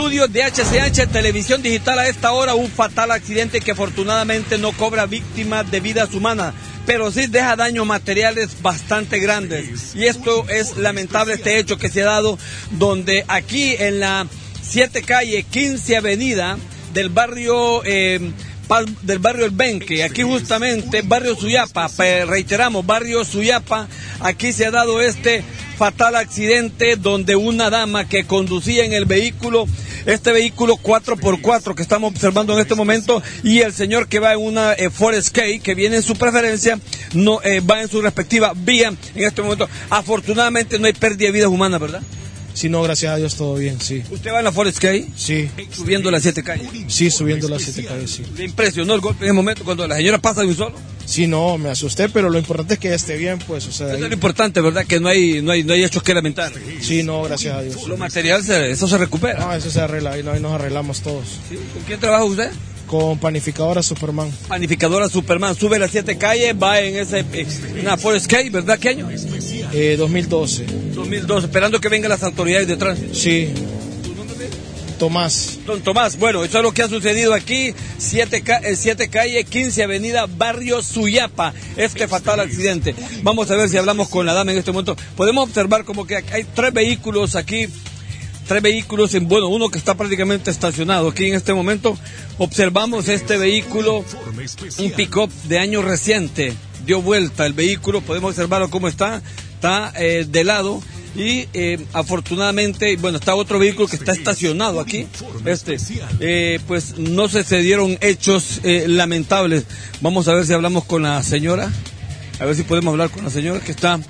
estudios de HCH Televisión Digital a esta hora, un fatal accidente que afortunadamente no cobra víctimas de vidas humanas, pero sí deja daños materiales bastante grandes. Y esto es lamentable, este hecho que se ha dado, donde aquí en la 7 calle, 15 avenida del barrio El Benque, aquí justamente, barrio Suyapa, reiteramos, barrio Suyapa, aquí se ha dado este fatal accidente donde una dama que conducía en el vehículo, este vehículo 4x4 que estamos observando en este momento, y el señor que va en una Ford Escape, que viene en su preferencia, no va en su respectiva vía en este momento. Afortunadamente no hay pérdida de vidas humanas, ¿verdad? Sí, no, gracias a Dios, todo bien, sí. ¿Usted va en la Ford Escape? Sí. ¿Subiendo las 7 calles? Sí, subiendo las 7 calles, sí. ¿Le impresionó el golpe en ese momento cuando la señora pasa de un solo? Sí, no, me asusté, pero lo importante es que ella esté bien, pues, o sea... Eso es lo importante, ¿verdad? Que no hay hechos que lamentar. Sí, no, gracias a Dios. Lo material, eso se recupera. No, eso se arregla, ahí nos arreglamos todos. ¿Sí? ¿Con quién trabaja usted? Con Panificadora Superman. Panificadora Superman, sube las 7 calles, va en una Ford Escape, ¿verdad? ¿Qué año? 2012. 2012, esperando que vengan las autoridades de tránsito. Sí. ¿Tu nombre es? Tomás. Don Tomás, bueno, eso es lo que ha sucedido aquí, 7 calle, 15 avenida, barrio Suyapa, este fatal accidente. Vamos a ver si hablamos con la dama en este momento. Podemos observar como que hay 3 vehículos aquí, 3 vehículos, uno que está prácticamente estacionado aquí en este momento. Observamos este vehículo, un pick-up de año reciente, dio vuelta el vehículo, podemos observarlo cómo está de lado. Y afortunadamente, está otro vehículo que está estacionado aquí, pues no se dieron hechos lamentables. Vamos a ver si hablamos con la señora, a ver si podemos hablar con la señora que está,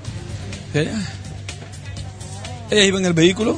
ella iba en el vehículo.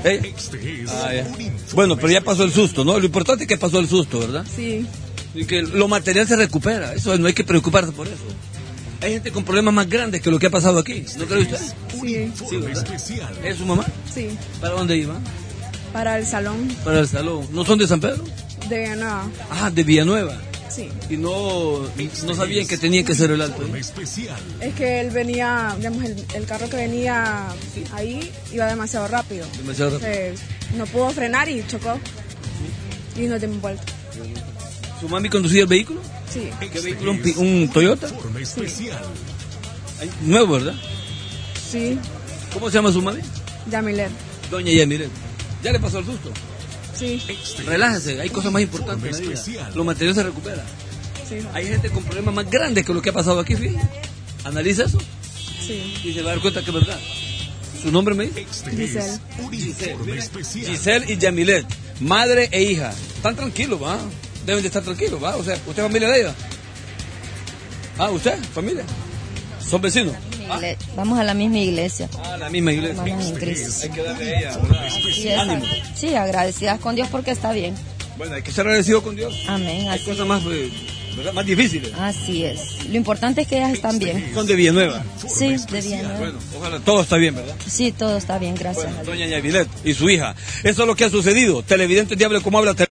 Bueno, pero ya pasó el susto, ¿no? Lo importante es que pasó el susto, ¿verdad? Sí. Y que lo material se recupera, eso no hay que preocuparse por eso. Hay gente con problemas más grandes que lo que ha pasado aquí, ¿no cree usted? Sí. Sí, ¿verdad? ¿Es su mamá? Sí. ¿Para dónde iba? Para el salón. Para el salón. ¿No son de San Pedro? De Villanueva. Ah, de Villanueva. Sí. Y no sabían que tenía que ser el alto, ¿eh? Es que él venía, digamos, el carro que venía ahí iba demasiado rápido. Demasiado rápido. Entonces, no pudo frenar y chocó. Y nos dimos vuelta. ¿Su mami conducía el vehículo? Sí. ¿Qué vehículo? ¿Un Toyota? Sí. Nuevo, ¿verdad? Sí. ¿Cómo se llama su mami? Yamilet. Doña Yamilet. ¿Ya le pasó el susto? Sí. Relájese, hay cosas más importantes en la vida. Lo material se recupera. Sí. Hay gente con problemas más grandes que lo que ha pasado aquí, fíjate. Analiza eso. Sí. Y se va a dar cuenta que es verdad. ¿Su nombre me dice? Giselle y Yamilet, madre e hija. Están tranquilos, ¿va? Deben de estar tranquilos, ¿va? O sea, ¿usted es familia de ella? Ah, ¿usted? ¿Familia? ¿Son vecinos? Vamos a la misma iglesia. Ah, la misma iglesia. Hermanas en Cristo. Hay que darle a ella, ¿verdad? Así es. Ánimo. Sí, agradecidas con Dios porque está bien. Bueno, hay que ser agradecido con Dios. Amén. Hay Así cosas más, ¿verdad? Más difíciles. Así es. Lo importante es que ellas están bien. Son de Villanueva. Sí, de Villanueva. Bueno, ojalá todo está bien, ¿verdad? Sí, todo está bien, gracias a Dios. Doña Yamilet y su hija. Eso es lo que ha sucedido. Televidente Diablo, ¿cómo habla?